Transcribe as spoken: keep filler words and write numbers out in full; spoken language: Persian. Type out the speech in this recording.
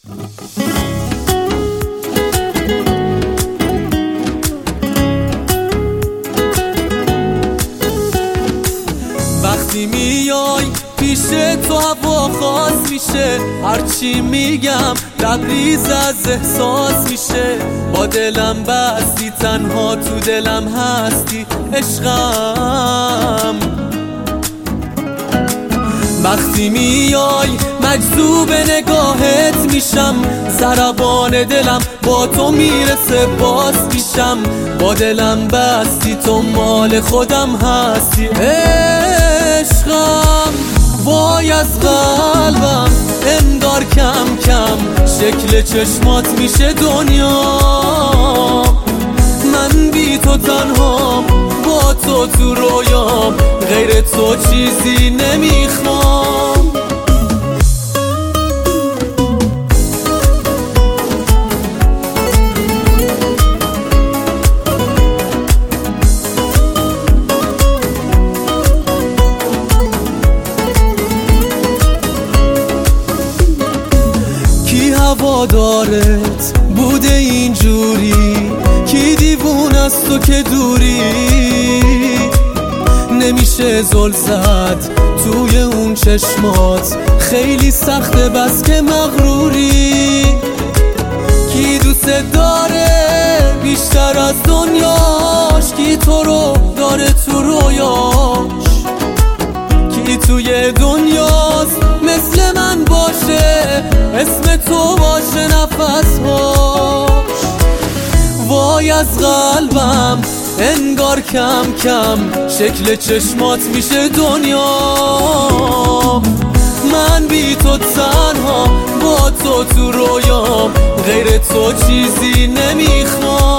وقتی میای پیش تو هوا خاص میشه، هرچی میگم لبریز از احساس میشه. با دلم بستی تنها تو دلم هستی عشقم. وقتی میای مجذوب نگاهت میشم، ضربان دلم با تو میرسه باز پیشم. با دلم بستی تو مال خودم هستی عشقم. وای از قلبم انگار کم کم شکل چشمات میشه دنیا. من بی تو تنهام، با تو تو رویام، غیر تو چیزی نمیخوام. کی هوادارت بوده اینجوری؟ کی دیوونه است تو که دوری؟ نمیشه زل زد توی اون چشمات، خیلی سخته بس که مغروری. کی دوست داره بیشتر از دنیاش؟ کی تو رو داره تو رویاش؟ کی توی دنیاست مثل من باشه، اسم تو باشه نفسهاش؟ وای از قلبم انگار کم کم شکل چشمات میشه دنیا. من بی تو تنها، با تو تو رویام، غیر تو چیزی نمیخوام.